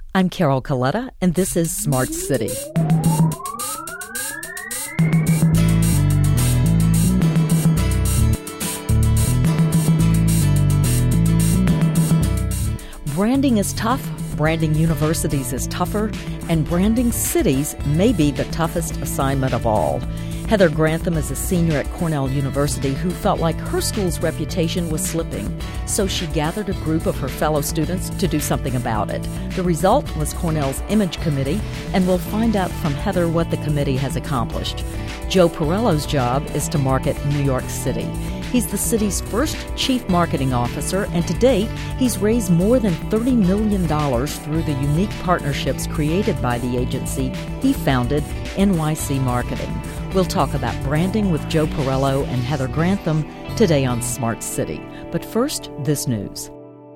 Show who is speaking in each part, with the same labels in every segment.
Speaker 1: I'm Carol Coletta, and this is Smart City. Branding is tough, branding universities is tougher, and branding cities may be the toughest assignment of all. Heather Grantham is a senior at Cornell University who felt like her school's reputation was slipping, so she gathered a group of her fellow students to do something about it. The result was Cornell's Image Committee, and we'll find out from Heather what the committee has accomplished. Joe Perello's job is to market New York City. He's the city's first chief marketing officer, and to date, he's raised more than $30 million through the unique partnerships created by the agency he founded, NYC Marketing. We'll talk about branding with Joe Perello and Heather Grantham today on Smart City. But first, this news.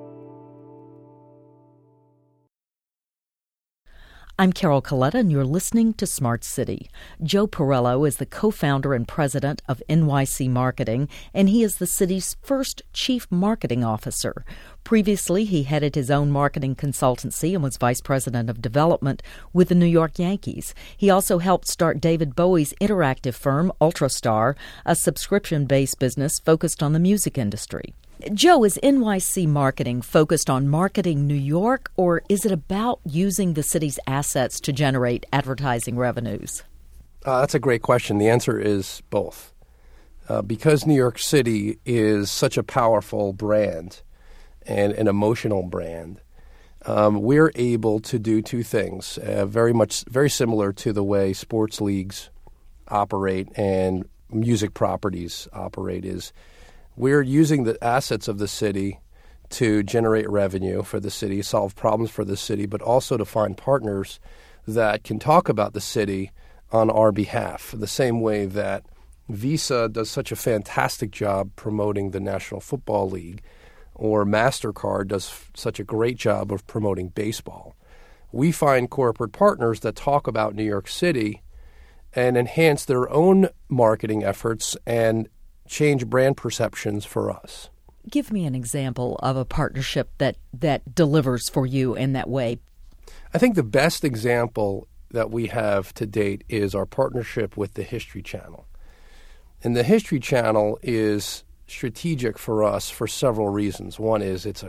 Speaker 1: I'm Carol Coletta, and you're listening to Smart City. Joe Perello is the co-founder and president of NYC Marketing, and he is the city's first chief marketing officer. Previously, he headed his own marketing consultancy and was vice president of development with the New York Yankees. He also helped start David Bowie's interactive firm, Ultrastar, a subscription-based business focused on the music industry. Joe, is NYC Marketing focused on marketing New York, or is it about using the city's assets to generate advertising revenues?
Speaker 2: That's a great question. The answer is both. Because New York City is such a powerful brand and an emotional brand, we're able to do two things, very similar to the way sports leagues operate and music properties operate. Is we're using the assets of the city to generate revenue for the city, solve problems for the city, but also to find partners that can talk about the city on our behalf, the same way that Visa does such a fantastic job promoting the National Football League, or MasterCard does such a great job of promoting baseball. We find corporate partners that talk about New York City and enhance their own marketing efforts and change brand perceptions for us.
Speaker 1: Give me an example of a partnership that delivers for you in that way.
Speaker 2: I think the best example that we have to date is our partnership with the History Channel. And the History Channel is strategic for us for several reasons. One is it's a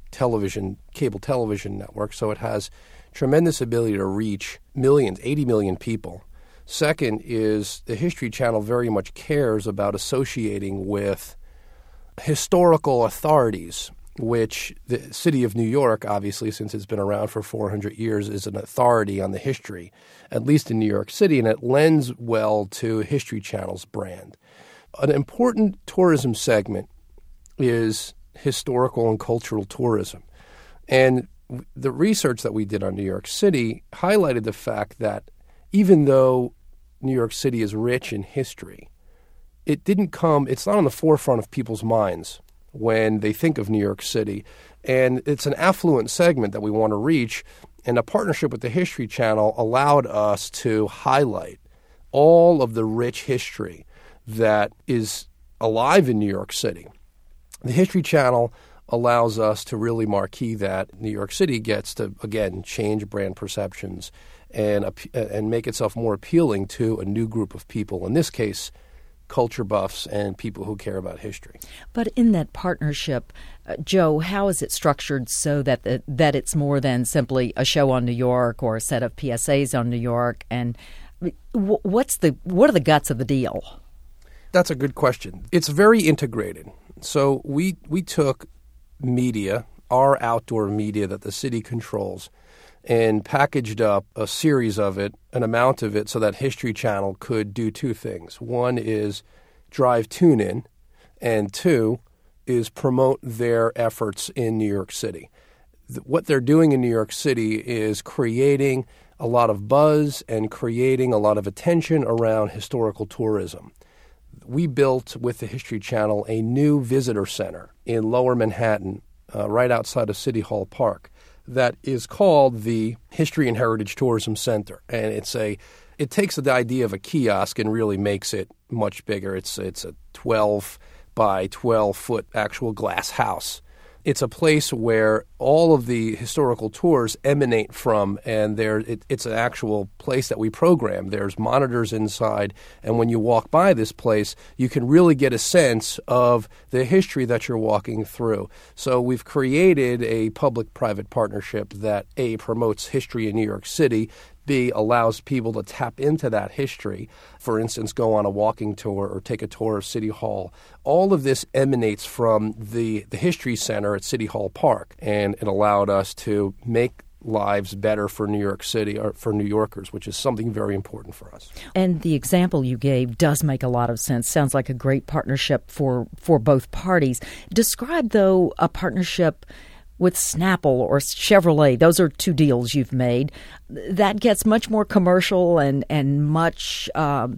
Speaker 2: cable television network, so it has tremendous ability to reach millions, 80 million people. Second is the History Channel very much cares about associating with historical authorities, which the city of New York, obviously, since it's been around for 400 years, is an authority on the history, at least in New York City, and it lends well to History Channel's brand. An important tourism segment is historical and cultural tourism. And the research that we did on New York City highlighted the fact that even though New York City is rich in history, it's not on the forefront of people's minds when they think of New York City. And it's an affluent segment that we want to reach. And a partnership with the History Channel allowed us to highlight all of the rich history that is alive in New York City. The History Channel allows us to really marquee that New York City gets to, again, change brand perceptions and make itself more appealing to a new group of people, in this case, culture buffs and people who care about history.
Speaker 1: But in that partnership, Joe, how is it structured so that it's more than simply a show on New York or a set of PSAs on New York? And what are the guts of the deal?
Speaker 2: That's a good question. It's very integrated. So we took media, our outdoor media that the city controls, and packaged up a series of it, an amount of it, so that History Channel could do two things. One is drive tune-in, and two is promote their efforts in New York City. What they're doing in New York City is creating a lot of buzz and creating a lot of attention around historical tourism. We built with the History Channel a new visitor center in Lower Manhattan, right outside of City Hall Park, that is called the History and Heritage Tourism Center. And it takes the idea of a kiosk and really makes it much bigger. It's a 12 by 12 foot actual glass house it's a place where all of the historical tours emanate from, and it's an actual place that we program. There's monitors inside, and when you walk by this place, you can really get a sense of the history that you're walking through. So we've created a public-private partnership that, A, promotes history in New York City, B, allows people to tap into that history. For instance, go on a walking tour or take a tour of City Hall. All of this emanates from the History Center at City Hall Park, and it allowed us to make lives better for New York City, or for New Yorkers, which is something very important for us.
Speaker 1: And the example you gave does make a lot of sense. Sounds like a great partnership for both parties. Describe, though, a partnership with Snapple or Chevrolet. Those are two deals you've made. That gets much more commercial and much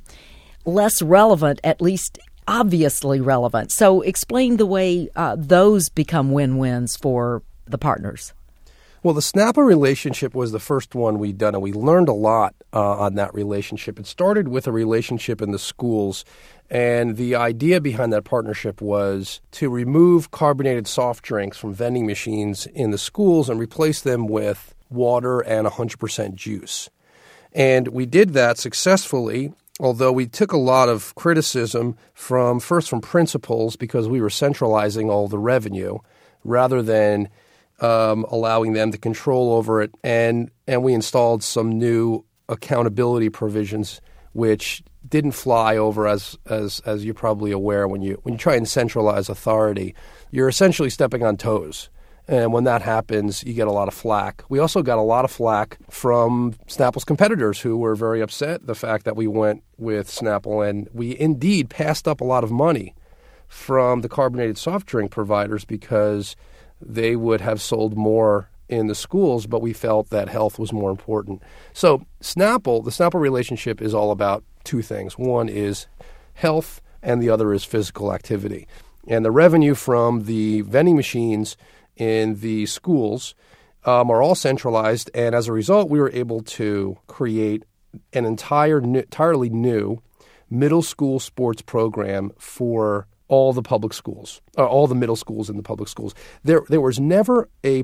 Speaker 1: less relevant, at least obviously relevant. So explain the way those become win-wins for the partners.
Speaker 2: Well, the Snapple relationship was the first one we'd done, and we learned a lot on that relationship. It started with a relationship in the schools, and the idea behind that partnership was to remove carbonated soft drinks from vending machines in the schools and replace them with water and 100% juice. And we did that successfully, although we took a lot of criticism from principals, because we were centralizing all the revenue rather than allowing them to control over it, and we installed some new accountability provisions which didn't fly over, as you're probably aware. When you try and centralize authority, you're essentially stepping on toes, and when that happens, you get a lot of flack. We also got a lot of flack from Snapple's competitors, who were very upset the fact that we went with Snapple, and we indeed passed up a lot of money from the carbonated soft drink providers because they would have sold more in the schools, but we felt that health was more important. So the Snapple relationship is all about two things. One is health, and the other is physical activity. And the revenue from the vending machines in the schools are all centralized, and as a result, we were able to create an entirely new middle school sports program for all the public schools, all the middle schools in the public schools. There was never a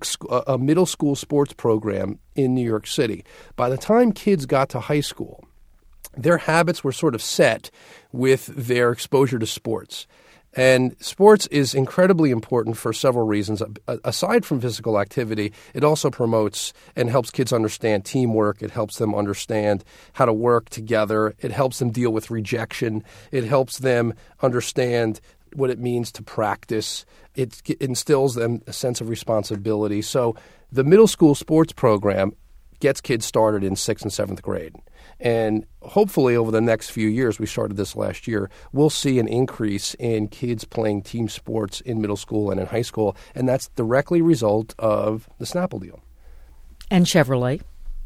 Speaker 2: middle school sports program in New York City. By the time kids got to high school, their habits were sort of set with their exposure to sports. And sports is incredibly important for several reasons. Aside from physical activity, it also promotes and helps kids understand teamwork. It helps them understand how to work together. It helps them deal with rejection. It helps them understand what it means to practice. It instills them a sense of responsibility. So the middle school sports program gets kids started in 6th and 7th grade. And hopefully over the next few years, we started this last year, we'll see an increase in kids playing team sports in middle school and in high school. And that's directly a result of the Snapple deal.
Speaker 1: And Chevrolet?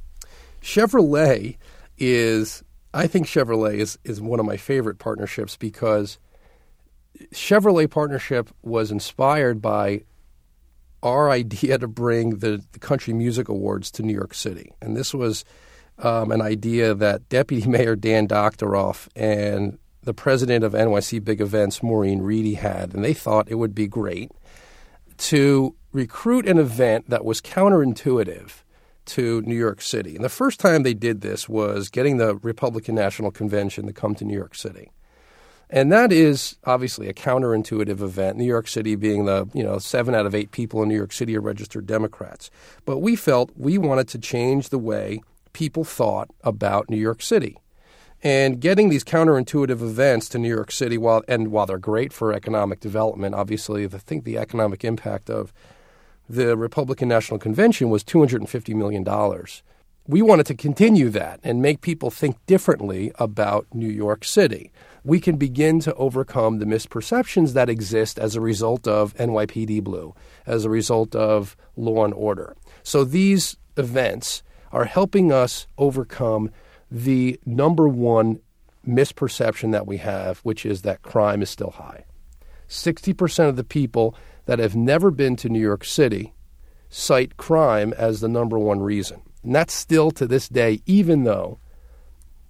Speaker 2: I think Chevrolet is one of my favorite partnerships, because Chevrolet partnership was inspired by our idea to bring the Country Music Awards to New York City. And this was an idea that Deputy Mayor Dan Doctoroff and the president of NYC Big Events, Maureen Reedy, had. And they thought it would be great to recruit an event that was counterintuitive to New York City. And the first time they did this was getting the Republican National Convention to come to New York City. And that is obviously a counterintuitive event, New York City being 7 out of 8 people in New York City are registered Democrats. But we felt we wanted to change the way people thought about New York City. And getting these counterintuitive events to New York City, while they're great for economic development, obviously I think the economic impact of the Republican National Convention was $250 million. We wanted to continue that and make people think differently about New York City. We can begin to overcome the misperceptions that exist as a result of NYPD Blue, as a result of law and order. So these events are helping us overcome the number one misperception that we have, which is that crime is still high. 60% of the people that have never been to New York City cite crime as the number one reason. And that's still to this day, even though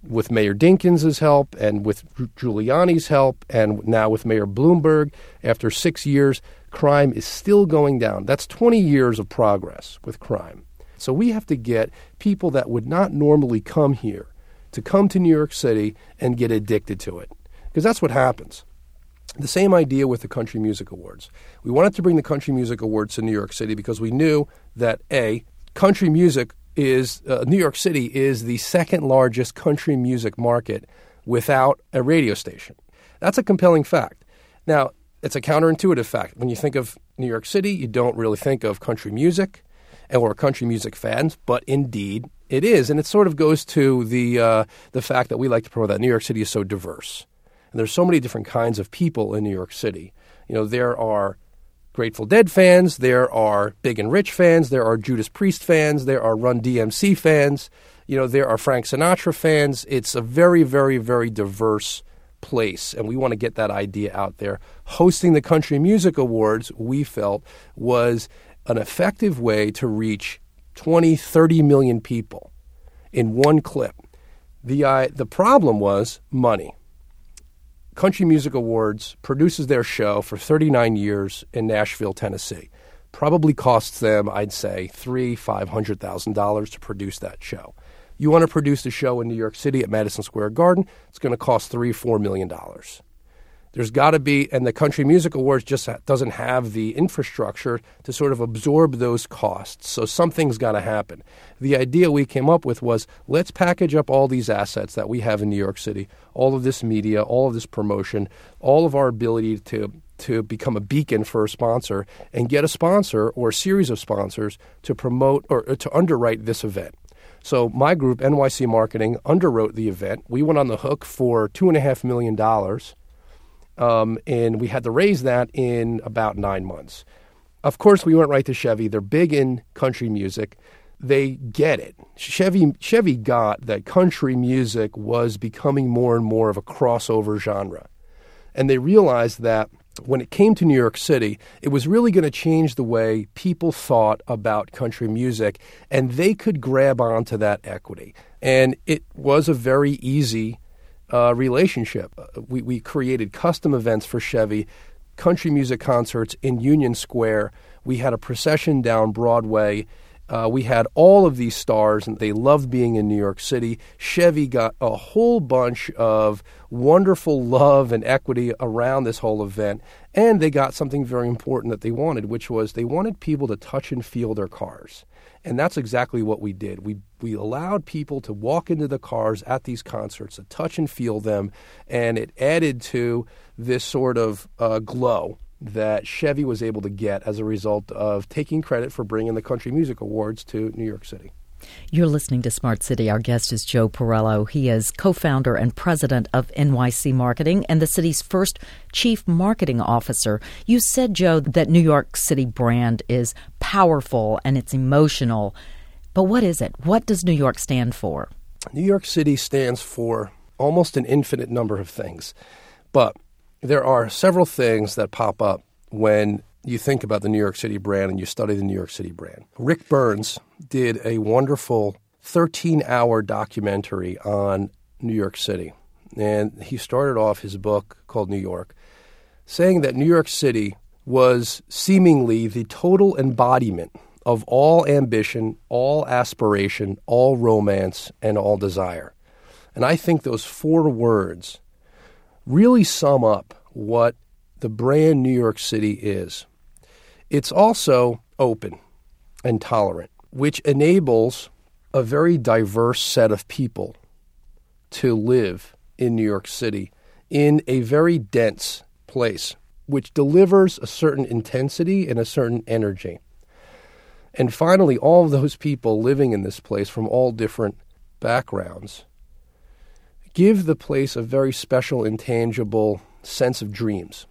Speaker 2: with Mayor Dinkins' help and with Giuliani's help and now with Mayor Bloomberg, after 6 years, crime is still going down. That's 20 years of progress with crime. So we have to get people that would not normally come here to come to New York City and get addicted to it, because that's what happens. The same idea with the Country Music Awards. We wanted to bring the Country Music Awards to New York City because we knew that, country music is New York City is the second largest country music market without a radio station. That's a compelling fact. Now, it's a counterintuitive fact. When you think of New York City, you don't really think of country music or country music fans, but indeed it is. And it sort of goes to the fact that we like to promote that New York City is so diverse. And there's so many different kinds of people in New York City. You know, there are Grateful Dead fans, there are Big and Rich fans, there are Judas Priest fans, there are Run DMC fans, you know, there are Frank Sinatra fans. It's a very, very, very diverse place, and we want to get that idea out there. Hosting the Country Music Awards, we felt, was an effective way to reach 20, 30 million people in one clip. The problem was money. Country Music Awards produces their show for 39 years in Nashville, Tennessee. Probably costs them, I'd say, $500,000 to produce that show. You want to produce a show in New York City at Madison Square Garden, it's going to cost $3-4 million. There's got to be, and the Country Music Awards just doesn't have the infrastructure to sort of absorb those costs. So something's got to happen. The idea we came up with was, let's package up all these assets that we have in New York City, all of this media, all of this promotion, all of our ability to become a beacon for a sponsor and get a sponsor or a series of sponsors to promote or to underwrite this event. So my group, NYC Marketing, underwrote the event. We went on the hook for $2.5 million. And we had to raise that in about 9 months. Of course, we went right to Chevy. They're big in country music. They get it. Chevy got that country music was becoming more and more of a crossover genre. And they realized that when it came to New York City, it was really going to change the way people thought about country music, and they could grab onto that equity. And it was a very easy relationship. We created custom events for Chevy, country music concerts in Union Square. We had a procession down Broadway. We had all of these stars, and they loved being in New York City. Chevy got a whole bunch of wonderful love and equity around this whole event, and they got something very important that they wanted, which was they wanted people to touch and feel their cars. And that's exactly what we did. We allowed people to walk into the cars at these concerts, to touch and feel them, and it added to this sort of glow that Chevy was able to get as a result of taking credit for bringing the Country Music Awards to New York City.
Speaker 1: You're listening to Smart City. Our guest is Joe Perello. He is co-founder and president of NYC Marketing and the city's first chief marketing officer. You said, Joe, that New York City brand is powerful and it's emotional. But what is it? What does New York stand for?
Speaker 2: New York City stands for almost an infinite number of things. But there are several things that pop up when you think about the New York City brand and you study the New York City brand. Rick Burns did a wonderful 13-hour documentary on New York City. And he started off his book called New York, saying that New York City was seemingly the total embodiment of all ambition, all aspiration, all romance, and all desire. And I think those 4 words really sum up what the brand New York City is. It's also open and tolerant, which enables a very diverse set of people to live in New York City in a very dense place, which delivers a certain intensity and a certain energy. And finally, all of those people living in this place from all different backgrounds give the place a very special, intangible sense of dreams.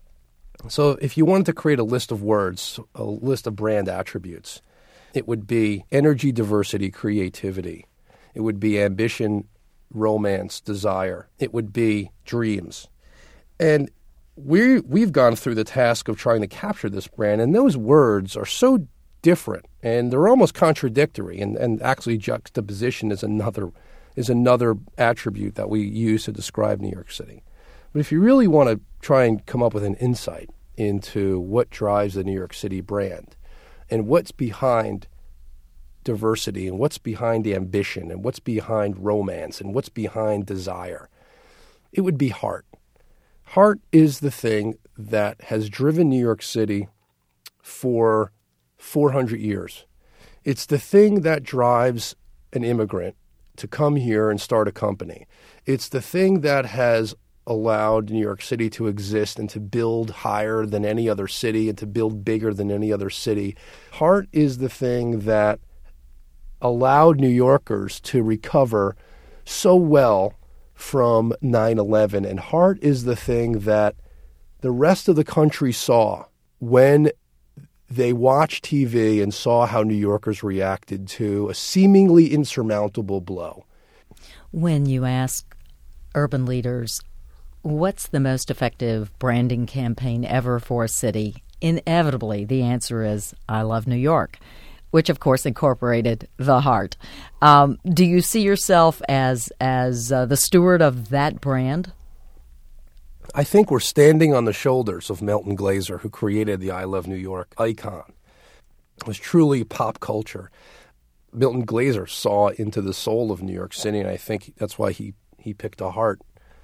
Speaker 2: So if you wanted to create a list of words, a list of brand attributes, it would be energy, diversity, creativity. It would be ambition, romance, desire. It would be dreams. And we've gone through the task of trying to capture this brand, and those words are so different, and they're almost contradictory, and actually juxtaposition is another is another attribute that we use to describe New York City. But if you really want to try and come up with an insight into what drives the New York City brand and what's behind diversity and what's behind the ambition and what's behind romance and what's behind desire, it would be heart. Heart is the thing that has driven New York City for 400 years. It's the thing that drives an immigrant to come here and start a company. It's the thing that has allowed New York City to exist and to build higher than any other city and to build bigger than any other city. Heart is the thing that allowed New Yorkers to recover so well from 9/11. And heart is the thing that the rest of the country saw when they watched TV and saw how New Yorkers reacted to a seemingly insurmountable blow.
Speaker 1: When you ask urban leaders, what's the most effective branding campaign ever for a city? Inevitably, the answer is, I love New York, which, of course, incorporated the heart. Do you see yourself as the steward of that brand?
Speaker 2: I think we're standing on the shoulders of Milton Glaser, who created the I Love New York icon. It was truly pop culture. Milton Glaser saw into the soul of New York City, and I think that's why he picked a heart.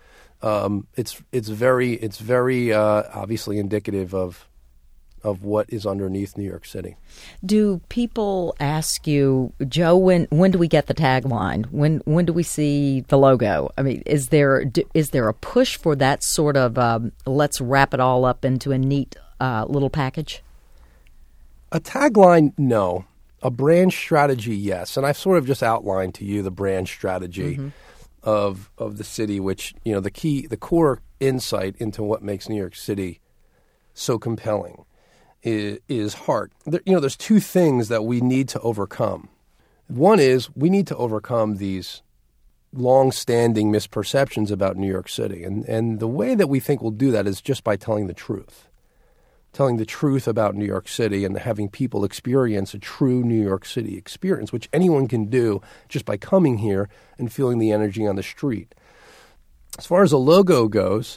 Speaker 2: It's very obviously indicative of what is underneath New York City.
Speaker 1: Do people ask you, Joe, when do we get the tagline? When do we see the logo? I mean, is there a push for that sort of let's wrap it all up into a neat little package?
Speaker 2: A tagline, no. A brand strategy, yes. And I've sort of just outlined to you the brand strategy of the city, which, the core insight into what makes New York City so compelling is heart. There's two things that we need to overcome. One is we need to overcome these long-standing misperceptions about New York City. And the way that we think we'll do that is just by telling the truth. Telling the truth about New York City and having people experience a true New York City experience, which anyone can do just by coming here and feeling the energy on the street. As far as a logo goes,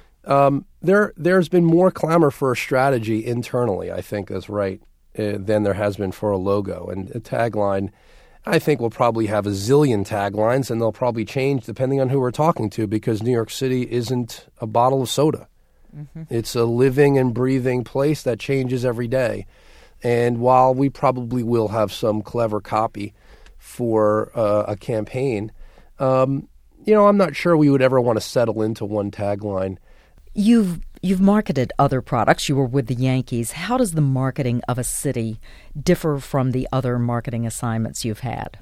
Speaker 2: there's been more clamor for a strategy internally, I think that's right, than there has been for a logo. And a tagline, I think we'll probably have a zillion taglines, and they'll probably change depending on who we're talking to, because New York City isn't a bottle of soda. It's a living and breathing place that changes every day. And while we probably will have some clever copy for a campaign, I'm not sure we would ever want to settle into one tagline.
Speaker 1: You've marketed other products. You were with the Yankees. How does the marketing of a city differ from the other marketing assignments you've had?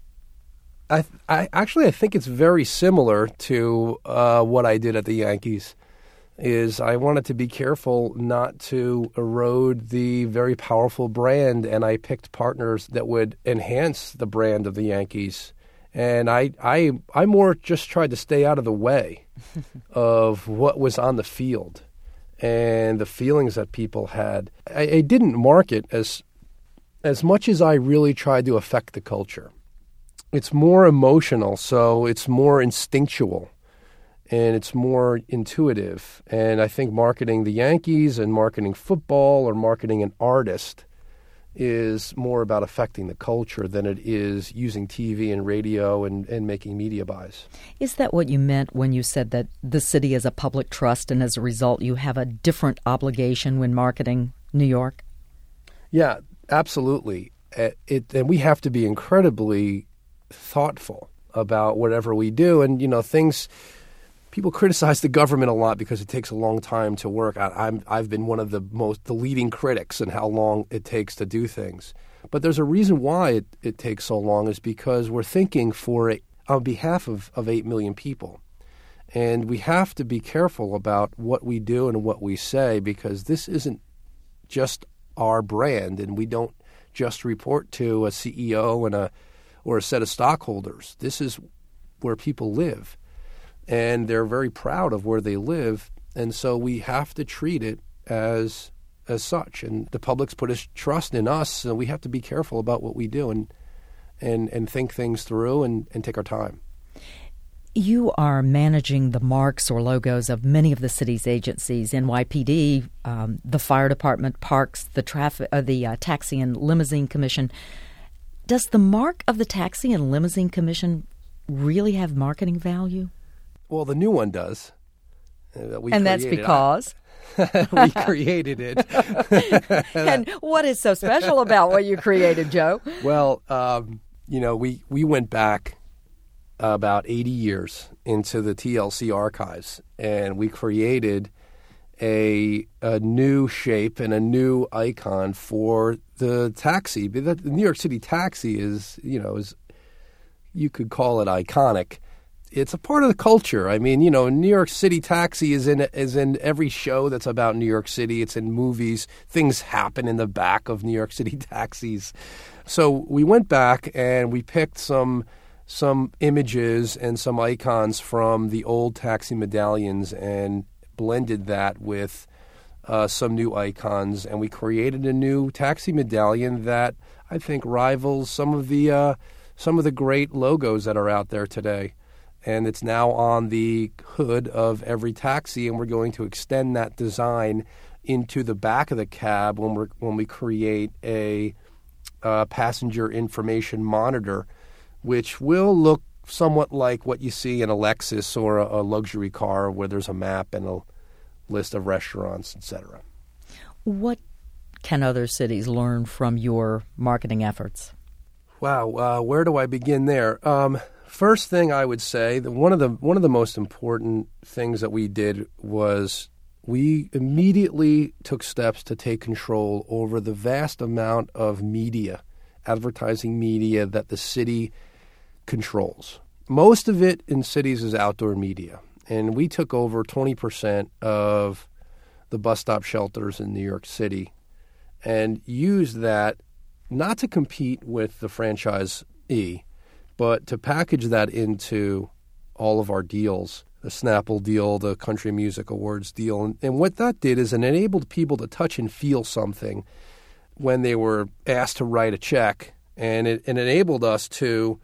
Speaker 2: I think it's very similar to what I did at the Yankees. Is I wanted to be careful not to erode the very powerful brand, and I picked partners that would enhance the brand of the Yankees. And I more just tried to stay out of the way of what was on the field and the feelings that people had. I didn't market as much as I really tried to affect the culture. It's more emotional, so it's more instinctual. And it's more intuitive. And I think marketing the Yankees and marketing football or marketing an artist is more about affecting the culture than it is using TV and radio and making media buys.
Speaker 1: Is that what you meant when you said that the city is a public trust, and as a result you have a different obligation when marketing New York?
Speaker 2: Yeah, absolutely. And we have to be incredibly thoughtful about whatever we do. And, things... People criticize the government a lot because it takes a long time to work. I've been one of the leading critics in how long it takes to do things. But there's a reason why it takes so long, is because we're thinking on behalf of 8 million people. And we have to be careful about what we do and what we say, because this isn't just our brand, and we don't just report to a CEO or a set of stockholders. This is where people live. And they're very proud of where they live, and so we have to treat it as such. And the public's put his trust in us, so we have to be careful about what we do and think things through and take our time.
Speaker 1: You are managing the marks or logos of many of the city's agencies: NYPD, the fire department, parks, the Taxi and Limousine Commission. Does the mark of the Taxi and Limousine Commission really have marketing value?
Speaker 2: Well, the new one does.
Speaker 1: And that's because?
Speaker 2: We created it.
Speaker 1: And what is so special about what you created, Joe?
Speaker 2: Well, we went back about 80 years into the TLC archives, and we created a new shape and a new icon for the taxi. The New York City taxi is you could call it iconic. It's a part of the culture. I mean, New York City taxi is in every show that's about New York City. It's in movies. Things happen in the back of New York City taxis. So we went back and we picked some images and some icons from the old taxi medallions and blended that with some new icons, and we created a new taxi medallion that I think rivals some of the great logos that are out there today. And it's now on the hood of every taxi, and we're going to extend that design into the back of the cab when we create a passenger information monitor, which will look somewhat like what you see in a Lexus or a luxury car, where there's a map and a list of restaurants, etc.
Speaker 1: What can other cities learn from your marketing efforts?
Speaker 2: Wow, where do I begin there? First thing I would say that one of the most important things that we did was we immediately took steps to take control over the vast amount of media, advertising media that the city controls. Most of it in cities is outdoor media, and we took over 20% of the bus stop shelters in New York City and used that not to compete with the franchisee, but to package that into all of our deals, the Snapple deal, the Country Music Awards deal. And what that did is it enabled people to touch and feel something when they were asked to write a check, and it enabled us to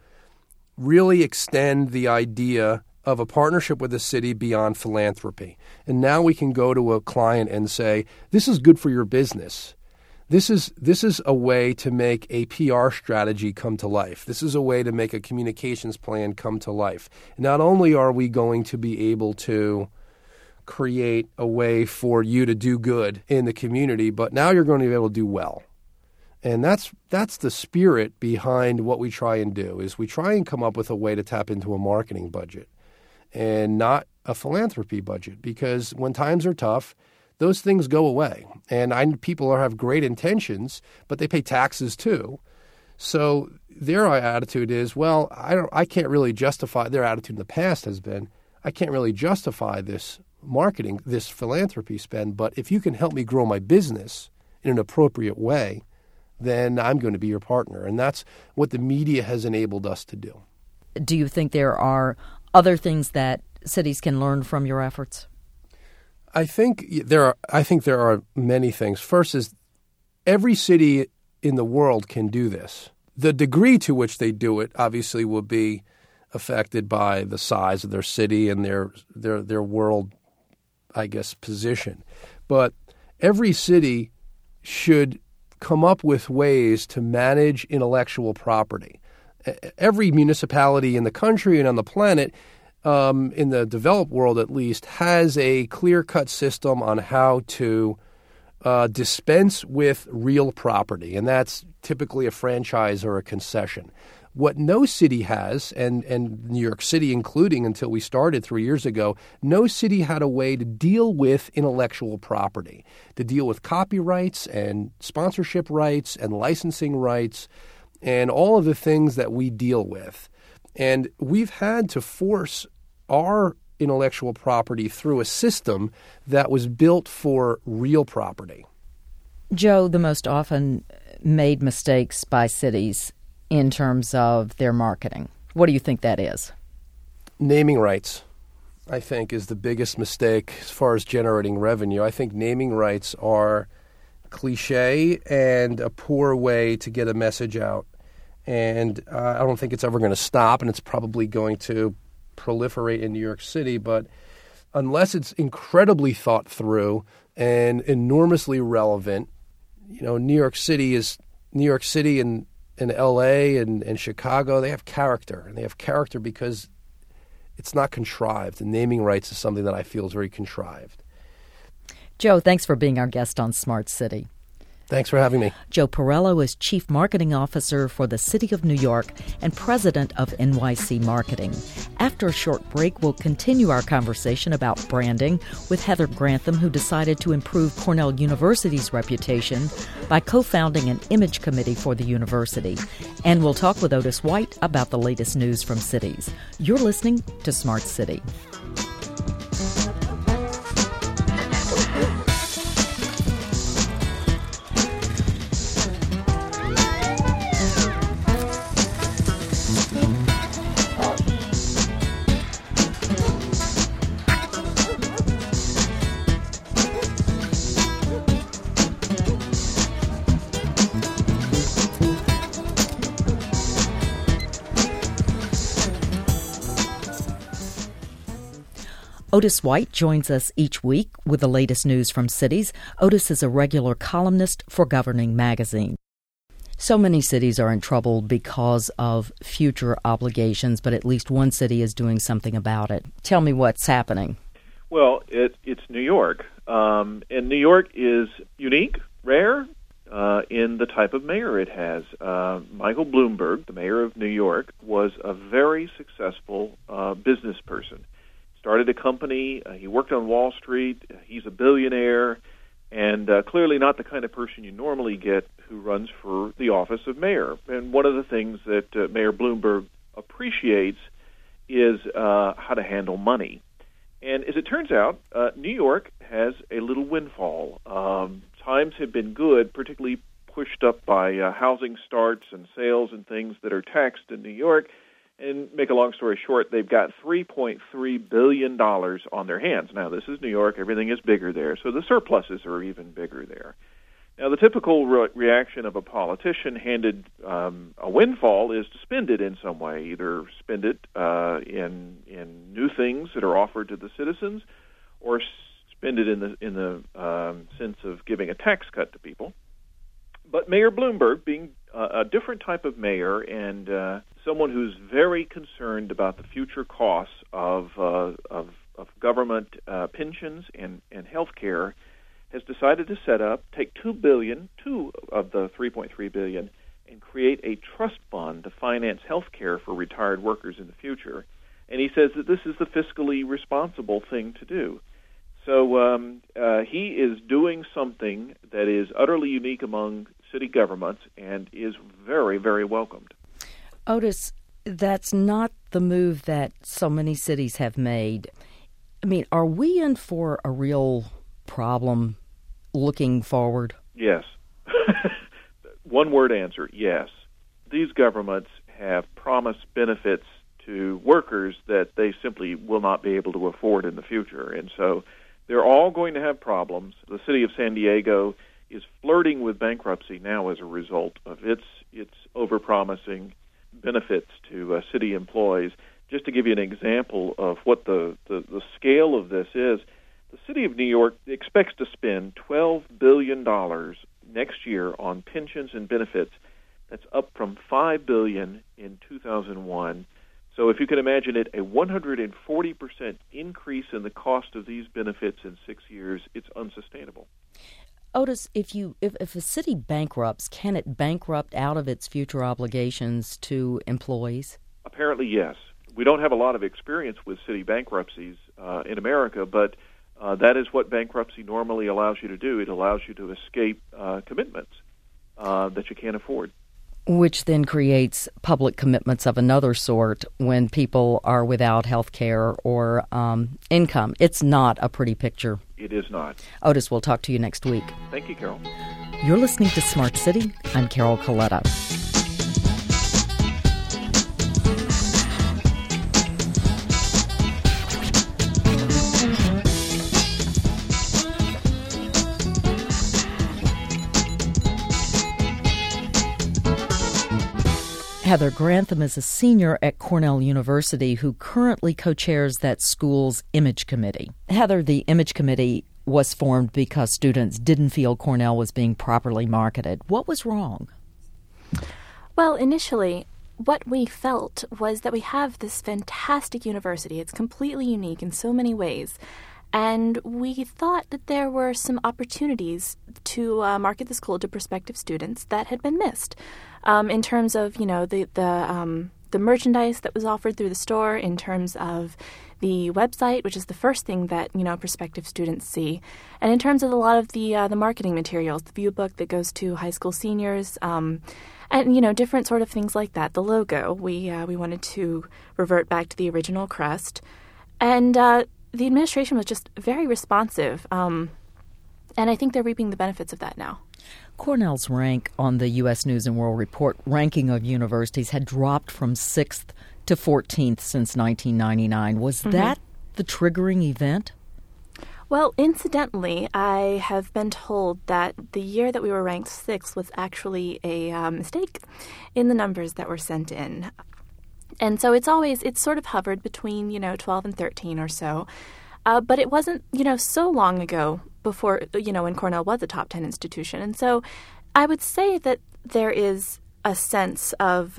Speaker 2: really extend the idea of a partnership with the city beyond philanthropy. And now we can go to a client and say, this is good for your business. This is a way to make a PR strategy come to life. This is a way to make a communications plan come to life. Not only are we going to be able to create a way for you to do good in the community, but now you're going to be able to do well. And that's the spirit behind what we try and do, is we try and come up with a way to tap into a marketing budget and not a philanthropy budget, because when times are tough, those things go away. And people have great intentions, but they pay taxes too. So their attitude is, well, I can't really justify, their attitude in the past has been, I can't really justify this marketing, this philanthropy spend, but if you can help me grow my business in an appropriate way, then I'm going to be your partner. And that's what the media has enabled us to do.
Speaker 1: Do you think there are other things that cities can learn from your efforts?
Speaker 2: I think there are many things. First is every city in the world can do this. The degree to which they do it obviously will be affected by the size of their city and their world, I guess, position. But every city should come up with ways to manage intellectual property. Every municipality in the country and on the planet, in the developed world at least, has a clear-cut system on how to dispense with real property, and that's typically a franchise or a concession. What no city has, and New York City including until we started 3 years ago, no city had a way to deal with intellectual property, to deal with copyrights and sponsorship rights and licensing rights and all of the things that we deal with. And we've had to force our intellectual property through a system that was built for real property.
Speaker 1: Joe, the most often made mistakes by cities in terms of their marketing, what do you think that is?
Speaker 2: Naming rights, I think, is the biggest mistake as far as generating revenue. I think naming rights are cliche and a poor way to get a message out. And I don't think it's ever going to stop, and it's probably going to proliferate in New York City, but unless it's incredibly thought through and enormously relevant, New York City and L.A. and Chicago, they have character. And they have character because it's not contrived. And naming rights is something that I feel is very contrived.
Speaker 1: Joe, thanks for being our guest on Smart City.
Speaker 2: Thanks for having me.
Speaker 1: Joe Perello is Chief Marketing Officer for the City of New York and President of NYC Marketing. After a short break, we'll continue our conversation about branding with Heather Grantham, who decided to improve Cornell University's reputation by co-founding an image committee for the university. And we'll talk with Otis White about the latest news from cities. You're listening to Smart City. Otis White joins us each week with the latest news from cities. Otis is a regular columnist for Governing Magazine. So many cities are in trouble because of future obligations, but at least one city is doing something about it. Tell me what's happening.
Speaker 3: Well, it's New York, and New York is unique, rare, in the type of mayor it has. Michael Bloomberg, the mayor of New York, was a very successful business person. Started a company. He worked on Wall Street. He's a billionaire, and clearly not the kind of person you normally get who runs for the office of mayor. And one of the things that Mayor Bloomberg appreciates is how to handle money. And as it turns out, New York has a little windfall. Times have been good, particularly pushed up by housing starts and sales and things that are taxed in New York. And make a long story short, they've got $3.3 billion on their hands. Now, this is New York. Everything is bigger there, so the surpluses are even bigger there. Now, the typical reaction of a politician handed a windfall is to spend it in some way, either spend it in new things that are offered to the citizens, or spend it in the sense of giving a tax cut to people. But Mayor Bloomberg, being a different type of mayor and someone who's very concerned about the future costs of government pensions and health care, has decided to take $2 of the $3.3 billion, and create a trust fund to finance health care for retired workers in the future. And he says that this is the fiscally responsible thing to do. So he is doing something that is utterly unique among city governments and is very, very welcomed.
Speaker 1: Otis, that's not the move that so many cities have made. I mean, are we in for a real problem looking forward?
Speaker 3: Yes. One-word answer, yes. These governments have promised benefits to workers that they simply will not be able to afford in the future. And so they're all going to have problems. The city of San Diego is flirting with bankruptcy now as a result of its overpromising benefits to city employees. Just to give you an example of what the scale of this is, the city of New York expects to spend $12 billion next year on pensions and benefits. That's up from $5 billion in 2001. So if you can imagine it, a 140% increase in the cost of these benefits in 6 years, it's unsustainable.
Speaker 1: Otis, if a city bankrupts, can it bankrupt out of its future obligations to employees?
Speaker 3: Apparently, yes. We don't have a lot of experience with city bankruptcies in America, but that is what bankruptcy normally allows you to do. It allows you to escape commitments that you can't afford.
Speaker 1: Which then creates public commitments of another sort when people are without health care or income. It's not a pretty picture.
Speaker 3: It is not.
Speaker 1: Otis, we'll talk to you next week.
Speaker 3: Thank you, Carol.
Speaker 1: You're listening to Smart City. I'm Carol Coletta. Heather Grantham is a senior at Cornell University who currently co-chairs that school's Image Committee. Heather, the Image Committee was formed because students didn't feel Cornell was being properly marketed. What was wrong?
Speaker 4: Well, initially, what we felt was that we have this fantastic university. It's completely unique in so many ways. And we thought that there were some opportunities to market the school to prospective students that had been missed in terms of, the merchandise that was offered through the store, in terms of the website, which is the first thing that, prospective students see, and in terms of a lot of the marketing materials, the view book that goes to high school seniors, and, different sort of things like that. The logo, we wanted to revert back to the original crest. And the administration was just very responsive, and I think they're reaping the benefits of that now.
Speaker 1: Cornell's rank on the U.S. News & World Report ranking of universities had dropped from 6th to 14th since 1999. Was that the triggering event?
Speaker 4: Well, incidentally, I have been told that the year that we were ranked 6th was actually a mistake in the numbers that were sent in. And so it's sort of hovered between, 12 and 13 or so. But it wasn't, so long ago before, when Cornell was a top 10 institution. And so I would say that there is a sense of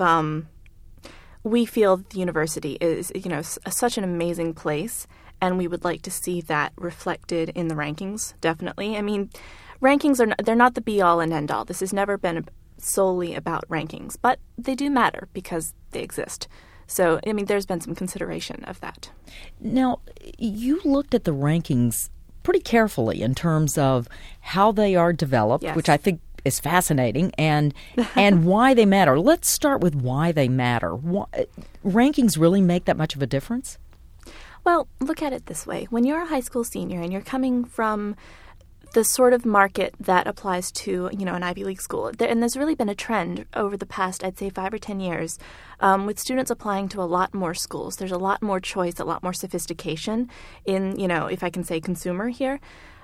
Speaker 4: we feel that the university is, such an amazing place, and we would like to see that reflected in the rankings, definitely. I mean, rankings they're not the be-all and end-all. This has never been solely about rankings, but they do matter because they exist. So, there's been some consideration of that.
Speaker 1: Now, you looked at the rankings pretty carefully in terms of how they are developed,
Speaker 4: yes,
Speaker 1: which I think is fascinating, and why they matter. Let's start with why they matter. Rankings really make that much of a difference?
Speaker 4: Well, look at it this way. When you're a high school senior and you're coming from the sort of market that applies to, an Ivy League school. And there's really been a trend over the past, I'd say, 5 or 10 years with students applying to a lot more schools. There's a lot more choice, a lot more sophistication in, if I can say consumer here.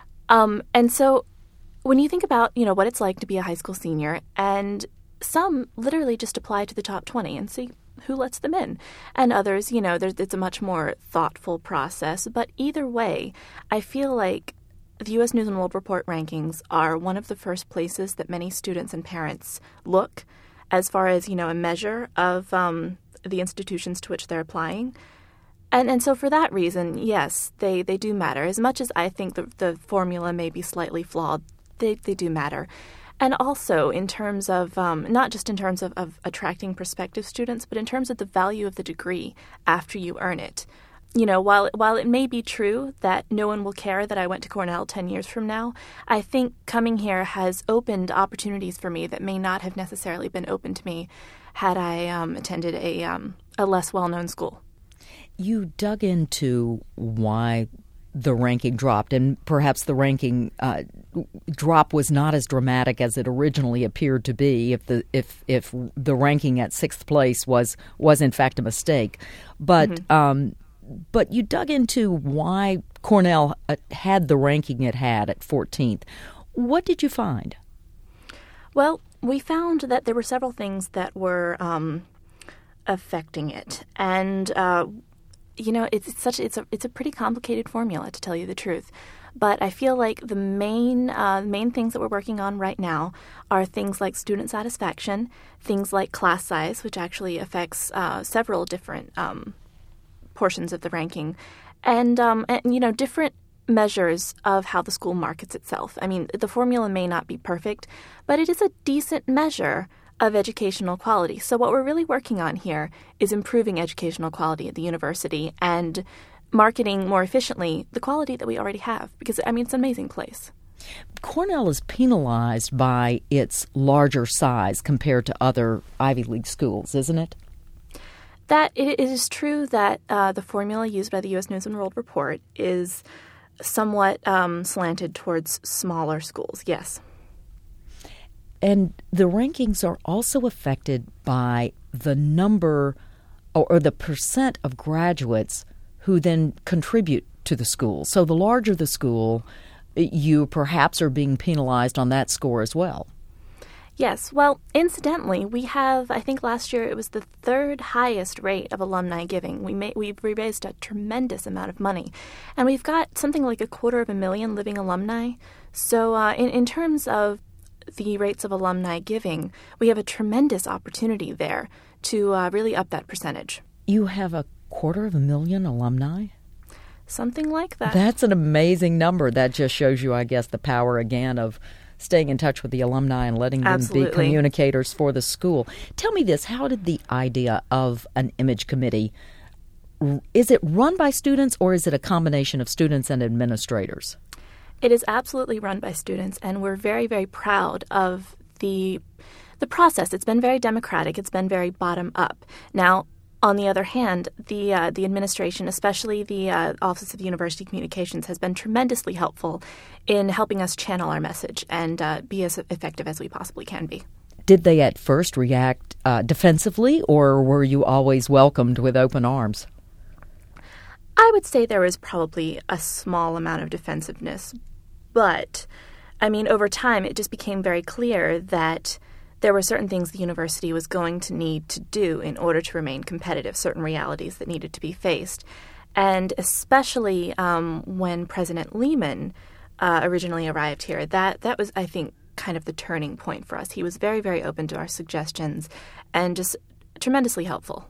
Speaker 4: And so when you think about, what it's like to be a high school senior, and some literally just apply to the top 20 and see who lets them in. And others, it's a much more thoughtful process. But either way, I feel like the U.S. News & World Report rankings are one of the first places that many students and parents look as far as, a measure of the institutions to which they're applying. And so for that reason, yes, they do matter. As much as I think the formula may be slightly flawed, they do matter. And also in terms of, not just in terms of attracting prospective students, but in terms of the value of the degree after you earn it. While it may be true that no one will care that I went to Cornell 10 years from now, I think coming here has opened opportunities for me that may not have necessarily been open to me had I attended a less well-known school.
Speaker 1: You dug into why the ranking dropped, and perhaps the ranking drop was not as dramatic as it originally appeared to be if the ranking at 6th place was in fact a mistake. But But you dug into why Cornell had the ranking it had at 14th. What did you find?
Speaker 4: Well, we found that there were several things that were affecting it, and it's a pretty complicated formula, to tell you the truth. But I feel like the main things that we're working on right now are things like student satisfaction, things like class size, which actually affects several different portions of the ranking, and different measures of how the school markets itself. I mean, the formula may not be perfect, but it is a decent measure of educational quality. So what we're really working on here is improving educational quality at the university and marketing more efficiently the quality that we already have, because, it's an amazing place.
Speaker 1: Cornell is penalized by its larger size compared to other Ivy League schools, isn't it?
Speaker 4: That it is true that the formula used by the U.S. News & World Report is somewhat slanted towards smaller schools, yes.
Speaker 1: And the rankings are also affected by the number or the percent of graduates who then contribute to the school. So the larger the school, you perhaps are being penalized on that score as well.
Speaker 4: Yes. Well, incidentally, we have, I think last year it was the third highest rate of alumni giving. We raised a tremendous amount of money. And we've got something like 250,000 living alumni. So in terms of the rates of alumni giving, we have a tremendous opportunity there to really up that percentage.
Speaker 1: You have 250,000 alumni?
Speaker 4: Something like that.
Speaker 1: That's an amazing number. That just shows you, I guess, the power again of staying in touch with the alumni and letting them be communicators for the school. Tell me this, how did the idea of an image committee, is it run by students or is it a combination of students and administrators?
Speaker 4: It is absolutely run by students, and we're very, very proud of the process. It's been very democratic. It's been very bottom up. Now, on the other hand, the administration, especially the Office of University Communications, has been tremendously helpful in helping us channel our message and be as effective as we possibly can be.
Speaker 1: Did they at first react defensively, or were you always welcomed with open arms?
Speaker 4: I would say there was probably a small amount of defensiveness, but, I mean, over time it just became very clear that there were certain things the university was going to need to do in order to remain competitive, certain realities that needed to be faced. And especially when President Lehman originally arrived here, that was, I think, kind of the turning point for us. He was very, very open to our suggestions and just tremendously helpful.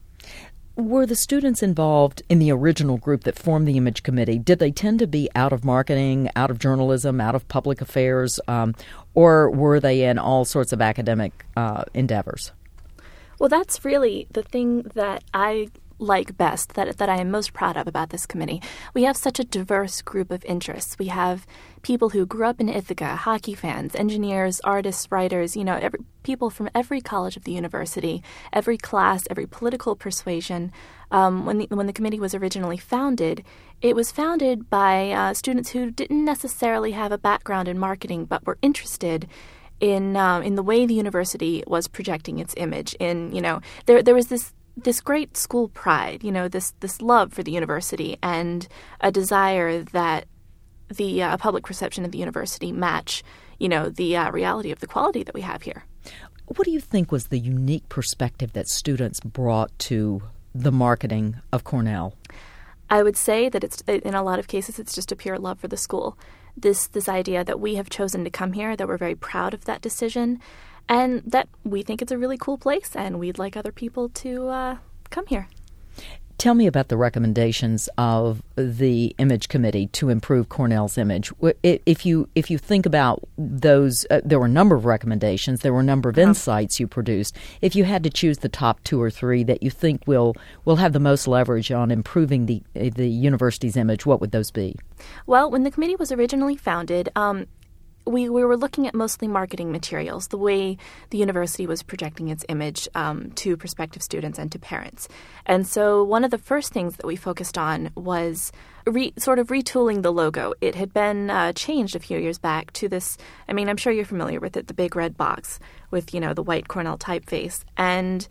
Speaker 1: Were the students involved in the original group that formed the Image Committee, did they tend to be out of marketing, out of journalism, out of public affairs, or were they in all sorts of academic endeavors?
Speaker 4: Well, that's really the thing that I like best, that I am most proud of about this committee. We have such a diverse group of interests. We have people who grew up in Ithaca, hockey fans, engineers, artists, writers, people from every college of the university, every class, every political persuasion. When the committee was originally founded, it was founded by students who didn't necessarily have a background in marketing, but were interested in the way the university was projecting its image. There was this great school pride, this love for the university and a desire that the public perception of the university match, the reality of the quality that we have here.
Speaker 1: What do you think was the unique perspective that students brought to the marketing of Cornell?
Speaker 4: I would say that it's, in a lot of cases, it's just a pure love for the school. This idea that we have chosen to come here, that we're very proud of that decision, and that we think it's a really cool place, and we'd like other people to come here.
Speaker 1: Tell me about the recommendations of the Image Committee to improve Cornell's image. If you think about those, there were a number of recommendations. There were a number of insights you produced. If you had to choose the top two or three that you think will have the most leverage on improving the university's image, what would those be?
Speaker 4: Well, when the committee was originally founded, we were looking at mostly marketing materials, the way the university was projecting its image to prospective students and to parents. And so one of the first things that we focused on was sort of retooling the logo. It had been changed a few years back to this, I'm sure you're familiar with it, the big red box with, the white Cornell typeface. And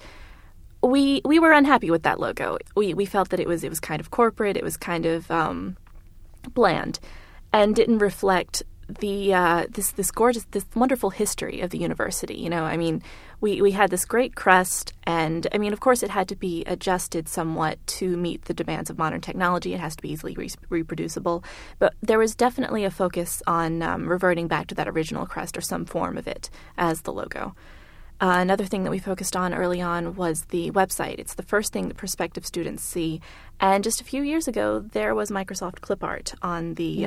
Speaker 4: we were unhappy with that logo. We felt that it was kind of corporate, it was kind of bland, and didn't reflect this gorgeous, this wonderful history of the university. We had this great crest, and of course it had to be adjusted somewhat to meet the demands of modern technology. It has to be easily reproducible, but there was definitely a focus on reverting back to that original crest or some form of it as the logo. Another thing that we focused on early on was the website. It's the first thing that prospective students see, and just a few years ago there was Microsoft clip art on the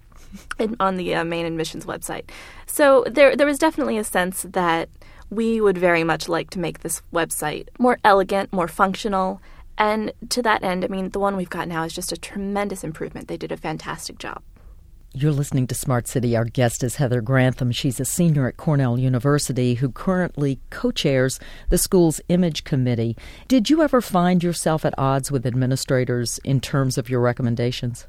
Speaker 4: main admissions website. So there was definitely a sense that we would very much like to make this website more elegant, more functional, and to that end, the one we've got now is just a tremendous improvement. They did a fantastic job.
Speaker 1: You're listening to Smart City. Our guest is Heather Grantham. She's a senior at Cornell University who currently co-chairs the school's Image Committee. Did you ever find yourself at odds with administrators in terms of your recommendations?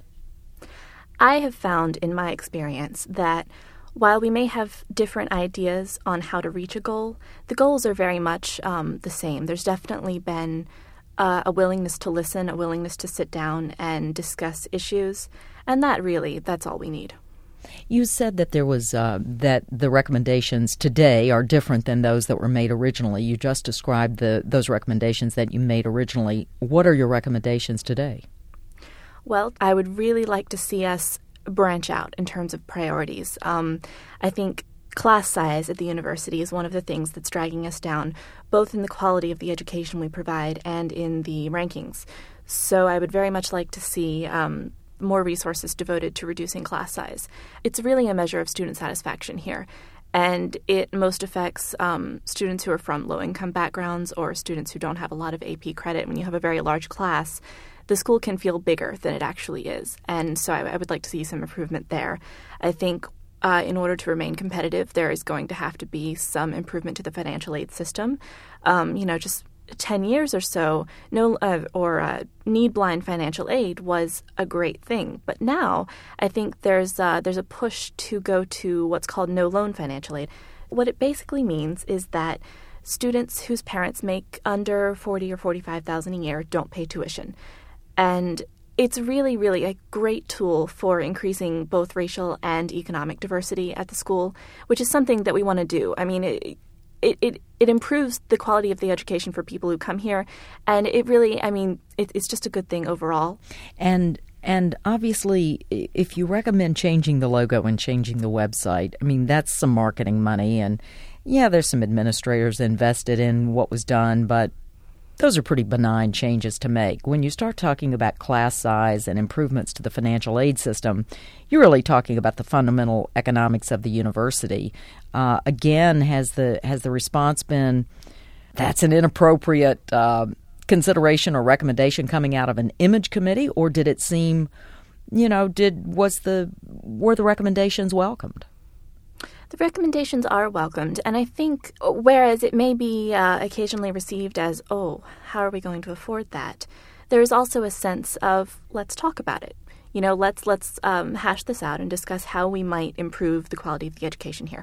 Speaker 4: I have found in my experience that while we may have different ideas on how to reach a goal, the goals are very much the same. There's definitely been a willingness to listen, a willingness to sit down and discuss issues, and that's all we need.
Speaker 1: You said that there was that the recommendations today are different than those that were made originally. You just described those recommendations that you made originally. What are your recommendations today?
Speaker 4: Well, I would really like to see us branch out in terms of priorities. I think class size at the university is one of the things that's dragging us down, both in the quality of the education we provide and in the rankings. So I would very much like to see more resources devoted to reducing class size. It's really a measure of student satisfaction here, and it most affects students who are from low-income backgrounds or students who don't have a lot of AP credit. When you have a very large class, the school can feel bigger than it actually is, and so I would like to see some improvement there. I think in order to remain competitive, there is going to have to be some improvement to the financial aid system. Just 10 years or so, need-blind financial aid was a great thing. But now I think there's a push to go to what's called no-loan financial aid. What it basically means is that students whose parents make under $40,000 or $45,000 a year don't pay tuition. And it's really, really a great tool for increasing both racial and economic diversity at the school, which is something that we want to do. I mean, it improves the quality of the education for people who come here, and it really, it's just a good thing overall. And obviously, if you recommend changing the logo and changing the website, that's some marketing money, and yeah, there's some administrators invested in what was done, but those are pretty benign changes to make. When you start talking about class size and improvements to the financial aid system, you're really talking about the fundamental economics of the university. Again, has the response been that's an inappropriate consideration or recommendation coming out of an image committee, or did it seem, were the recommendations welcomed? The recommendations are welcomed, and I think whereas it may be occasionally received as, oh, how are we going to afford that, there is also a sense of, let's talk about it. Let's hash this out and discuss how we might improve the quality of the education here.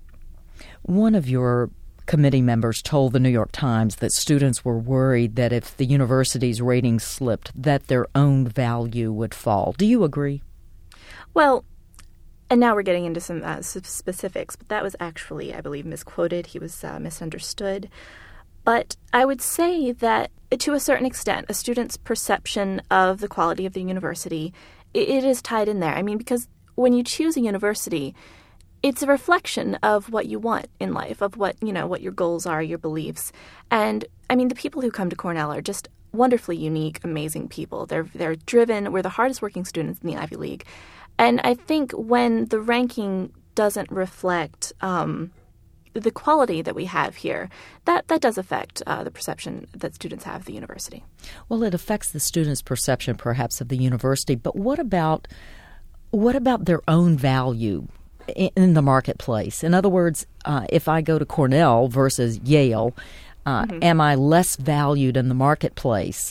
Speaker 4: One of your committee members told the New York Times that students were worried that if the university's ratings slipped, that their own value would fall. Do you agree? Well, and now we're getting into some specifics, but that was actually, I believe, misquoted. He was misunderstood. But I would say that, to a certain extent, a student's perception of the quality of the university, it is tied in there. Because when you choose a university, it's a reflection of what you want in life, of what your goals are, your beliefs. And, the people who come to Cornell are just wonderfully unique, amazing people. They're driven. We're the hardest working students in the Ivy League. And I think when the ranking doesn't reflect the quality that we have here, that does affect the perception that students have of the university. Well, it affects the students' perception, perhaps, of the university. But what about their own value in the marketplace? In other words, if I go to Cornell versus Yale, am I less valued in the marketplace?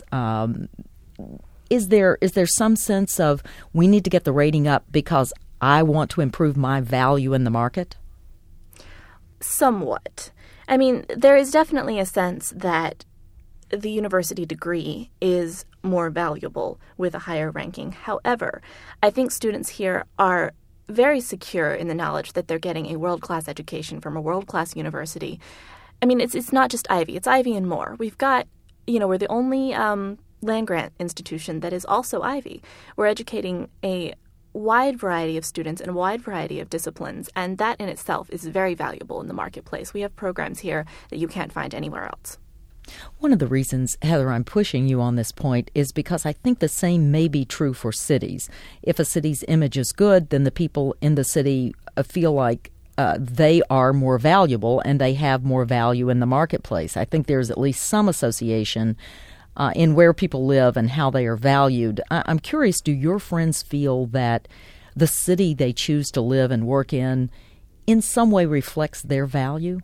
Speaker 4: Is there some sense of we need to get the rating up because I want to improve my value in the market? Somewhat. There is definitely a sense that the university degree is more valuable with a higher ranking. However, I think students here are very secure in the knowledge that they're getting a world-class education from a world-class university. It's not just Ivy. It's Ivy and more. We've got, we're the only land-grant institution that is also Ivy. We're educating a wide variety of students and a wide variety of disciplines, and that in itself is very valuable in the marketplace. We have programs here that you can't find anywhere else. One of the reasons, Heather, I'm pushing you on this point is because I think the same may be true for cities. If a city's image is good, then the people in the city feel like they are more valuable and they have more value in the marketplace. I think there's at least some association in where people live and how they are valued. I'm curious, do your friends feel that the city they choose to live and work in some way reflects their value?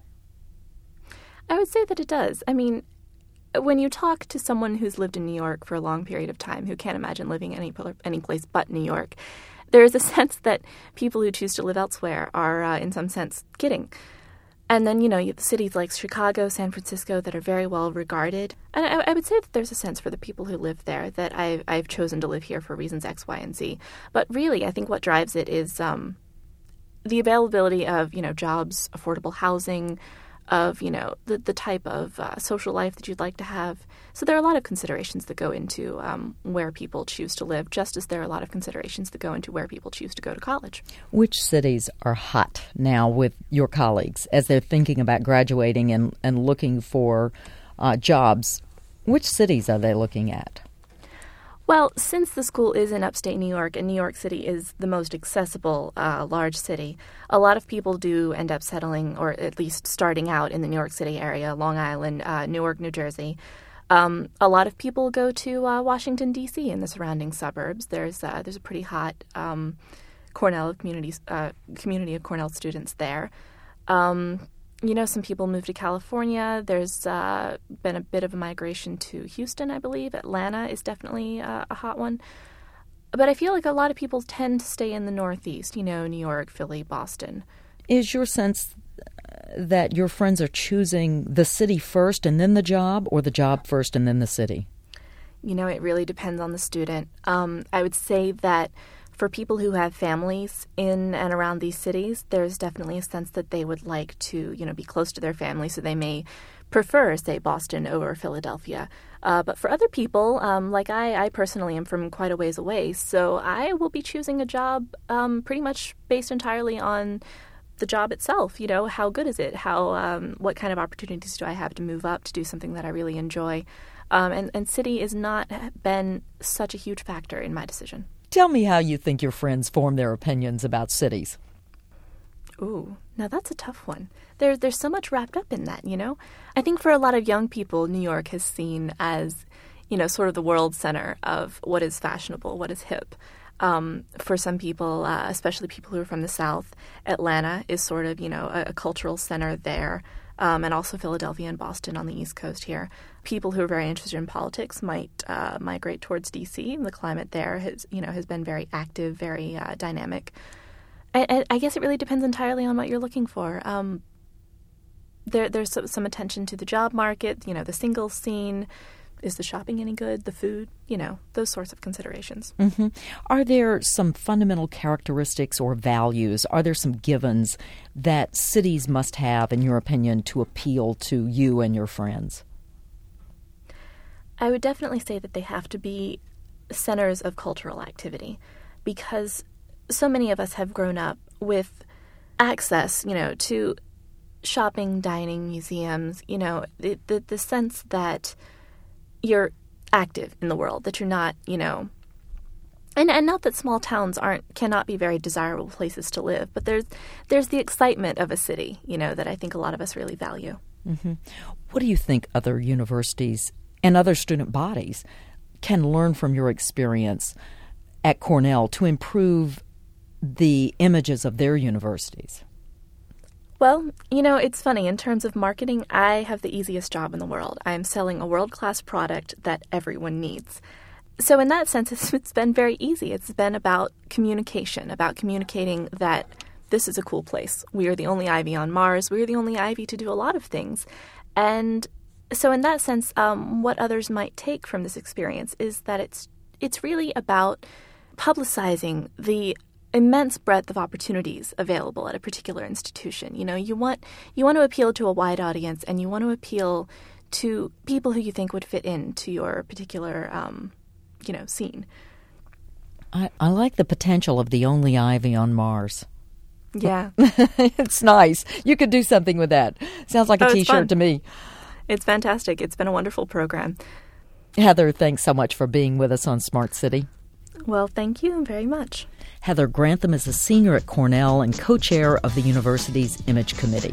Speaker 4: I would say that it does. When you talk to someone who's lived in New York for a long period of time, who can't imagine living any place but New York, there is a sense that people who choose to live elsewhere are, in some sense, kidding. And then, you have cities like Chicago, San Francisco that are very well regarded. And I would say that there's a sense for the people who live there that I've chosen to live here for reasons X, Y, and Z. But really, I think what drives it is the availability of, jobs, affordable housing, of, the type of social life that you'd like to have. So there are a lot of considerations that go into where people choose to live, just as there are a lot of considerations that go into where people choose to go to college.
Speaker 1: Which cities are hot now with your colleagues as they're thinking about graduating and looking for jobs? Which cities are they looking at?
Speaker 4: Well, since the school is in upstate New York and New York City is the most accessible large city, a lot of people do end up settling, or at least starting out in the New York City area, Long Island, Newark, New Jersey. A lot of people go to Washington, D.C. and the surrounding suburbs. There's a pretty hot Cornell community of Cornell students there. Some people move to California. There's been a bit of a migration to Houston, I believe. Atlanta is definitely a hot one. But I feel like a lot of people tend to stay in the Northeast, New York, Philly, Boston.
Speaker 1: Is your sense that your friends are choosing the city first and then the job, or the job first and then the city?
Speaker 4: It really depends on the student. I would say that for people who have families in and around these cities, there's definitely a sense that they would like to, be close to their family, so they may prefer, say, Boston over Philadelphia. But for other people, like I personally am from quite a ways away, so I will be choosing a job pretty much based entirely on the job itself. How good is it? What kind of opportunities do I have to move up to do something that I really enjoy? And city has not been such a huge factor in my decision.
Speaker 1: Tell me how you think your friends form their opinions about cities.
Speaker 4: Ooh, now that's a tough one. There's so much wrapped up in that, I think for a lot of young people, New York is seen as, sort of the world center of what is fashionable, what is hip. For some people, especially people who are from the South, Atlanta is sort of, a cultural center there, and also Philadelphia and Boston on the East Coast here. People who are very interested in politics might migrate towards D.C. The climate there has been very active, very dynamic. I guess it really depends entirely on what you're looking for. There's some attention to the job market, the singles scene. Is the shopping any good? The food? Those sorts of considerations.
Speaker 1: Mm-hmm. Are there some fundamental characteristics or values? Are there some givens that cities must have, in your opinion, to appeal to you and your friends?
Speaker 4: I would definitely say that they have to be centers of cultural activity, because so many of us have grown up with access, to shopping, dining, museums, the sense that you're active in the world, that you're not, and not that small towns cannot be very desirable places to live, but there's the excitement of a city, that I think a lot of us really value.
Speaker 1: Mm-hmm. What do you think other universities and other student bodies can learn from your experience at Cornell to improve the images of their universities?
Speaker 4: Well, it's funny. In terms of marketing, I have the easiest job in the world. I am selling a world-class product that everyone needs. So in that sense, it's been very easy. It's been about communication, about communicating that this is a cool place. We are the only Ivy on Mars. We are the only Ivy to do a lot of things. And so in that sense, what others might take from this experience is that it's really about publicizing the immense breadth of opportunities available at a particular institution. You want to appeal to a wide audience, and you want to appeal to people who you think would fit into your particular, scene.
Speaker 1: I like the potential of the only Ivy on Mars.
Speaker 4: Yeah.
Speaker 1: It's nice. You could do something with that. Sounds like a T-shirt to me.
Speaker 4: It's fantastic. It's been a wonderful program.
Speaker 1: Heather, thanks so much for being with us on Smart City.
Speaker 4: Well, thank you very much.
Speaker 1: Heather Grantham is a senior at Cornell and co-chair of the university's Image Committee.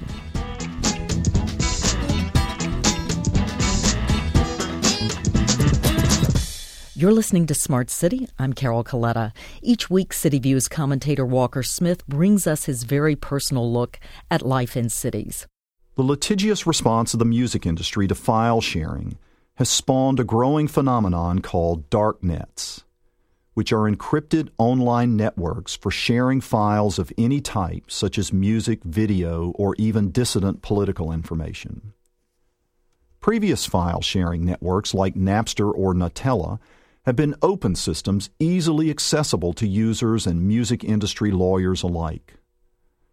Speaker 1: You're listening to Smart City. I'm Carol Coletta. Each week, City Views commentator Walker Smith brings us his very personal look at life in cities.
Speaker 5: The litigious response of the music industry to file sharing has spawned a growing phenomenon called dark nets, which are encrypted online networks for sharing files of any type, such as music, video, or even dissident political information. Previous file-sharing networks like Napster or Gnutella have been open systems easily accessible to users and music industry lawyers alike.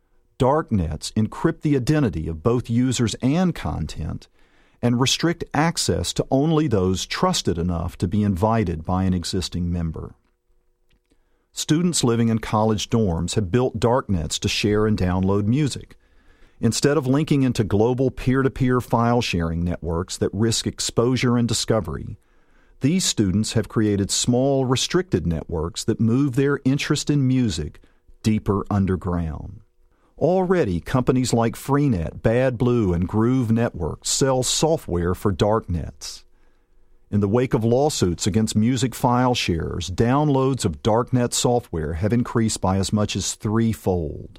Speaker 5: darknets encrypt the identity of both users and content and restrict access to only those trusted enough to be invited by an existing member. Students living in college dorms have built darknets to share and download music. Instead of linking into global peer-to-peer file sharing networks that risk exposure and discovery, these students have created small, restricted networks that move their interest in music deeper underground. Already, companies like Freenet, Bad Blue, and Groove Networks sell software for darknets. In the wake of lawsuits against music file sharers, downloads of darknet software have increased by as much as 3-fold.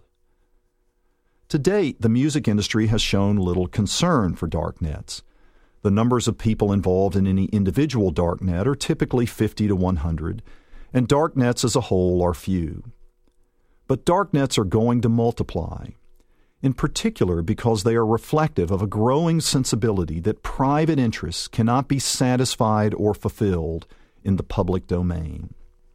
Speaker 5: To date, the music industry has shown little concern for darknets. The numbers of people involved in any individual darknet are typically 50 to 100, and darknets as a whole are few. But darknets are going to multiply, in particular because they are reflective of a growing sensibility that private interests cannot be satisfied or fulfilled in the public domain.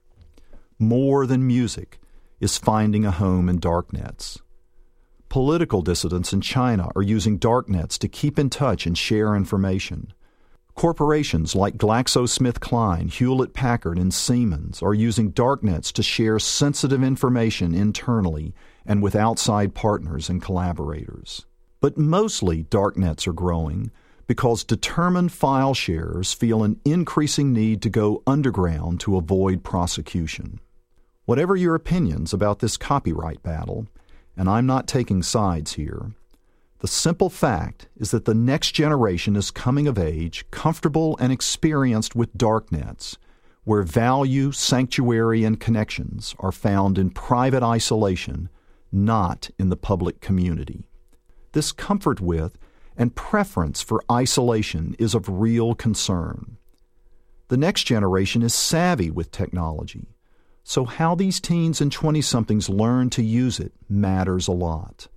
Speaker 5: More than music is finding a home in darknets. Political dissidents in China are using darknets to keep in touch and share information. Corporations like GlaxoSmithKline, Hewlett-Packard, and Siemens are using darknets to share sensitive information internally and with outside partners and collaborators. But mostly darknets are growing because determined file sharers feel an increasing need to go underground to avoid prosecution. Whatever your opinions about this copyright battle, and I'm not taking sides here, the simple fact is that the next generation is coming of age, comfortable and experienced with darknets, where value, sanctuary, and connections are found in private isolation, not in the public community. This comfort with and preference for isolation is of real concern. The next generation is savvy with technology, so how these teens and 20-somethings learn to use it matters a lot.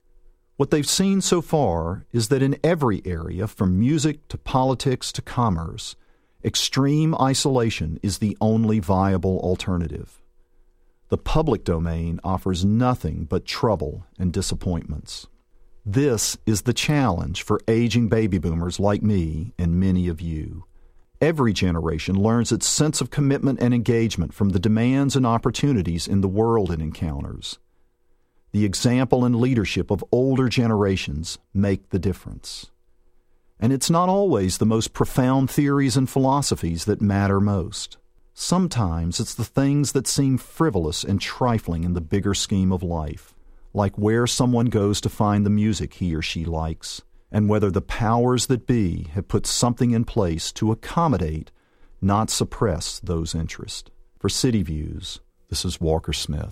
Speaker 5: What they've seen so far is that in every area, from music to politics to commerce, extreme isolation is the only viable alternative. The public domain offers nothing but trouble and disappointments. This is the challenge for aging baby boomers like me and many of you. Every generation learns its sense of commitment and engagement from the demands and opportunities in the world it encounters. The example and leadership of older generations make the difference. And it's not always the most profound theories and philosophies that matter most. Sometimes it's the things that seem frivolous and trifling in the bigger scheme of life, like where someone goes to find the music he or she likes, and whether the powers that be have put something in place to accommodate, not suppress, those interests. For City Views, this is Walker Smith.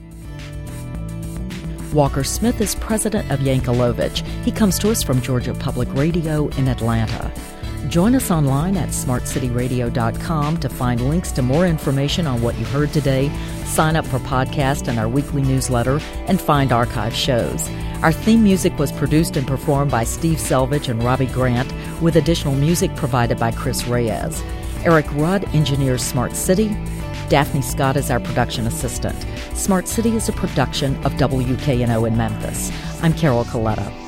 Speaker 1: Walker Smith is president of Yankelovich. He comes to us from Georgia Public Radio in Atlanta. Join us online at smartcityradio.com to find links to more information on what you heard today, sign up for podcast and our weekly newsletter, and find archive shows. Our theme music was produced and performed by Steve Selvage and Robbie Grant, with additional music provided by Chris Reyes. Eric Rudd engineers Smart City. Daphne Scott is our production assistant. Smart City is a production of WKNO in Memphis. I'm Carol Coletta.